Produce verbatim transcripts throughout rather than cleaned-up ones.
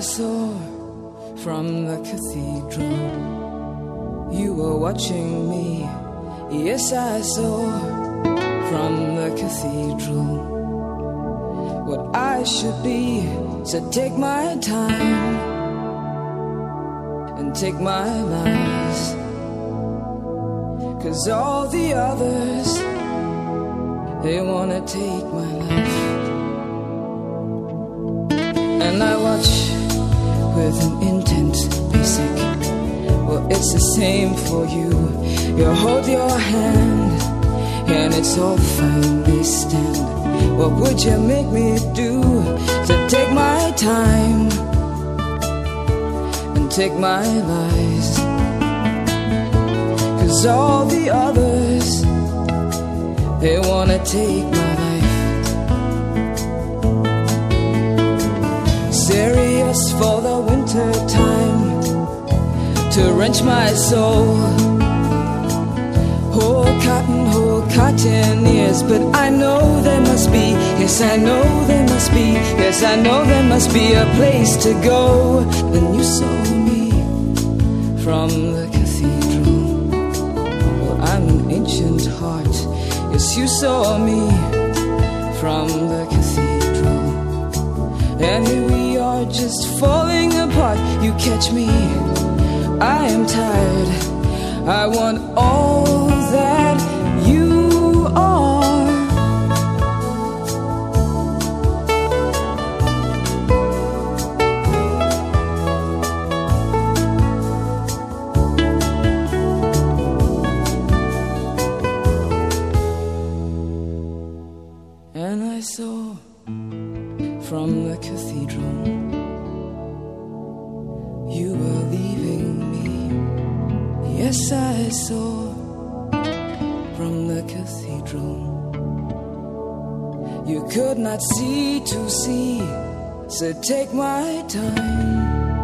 saw from the cathedral. You were watching me. Yes, I saw from the cathedral what I should be. So take my time and take my lies, 'cause all the others, they wanna take my life. And I watch with an intent basic. Well, it's the same for you. You hold your hand and it's all fine, they stand. What would you make me do to take my time and take my lies? 'Cause all the others, they wanna take my life. Serious for the winter time, to wrench my soul. Whole cotton, whole cotton ears. But I know there must be, yes I know there must be, yes I know there must be a place to go. Then you saw me from the cathedral. Well, I'm an ancient heart. Yes, you saw me from the cathedral. And here we are just falling apart. You catch me, I am tired. I want all that you are. And I saw from the cathedral you were leaving me. Yes, I saw from the cathedral. You could not see to see, so take my time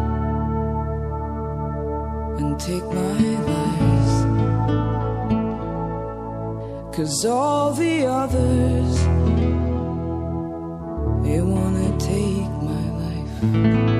and take my lies. 'Cause all the others, they wanna take my life.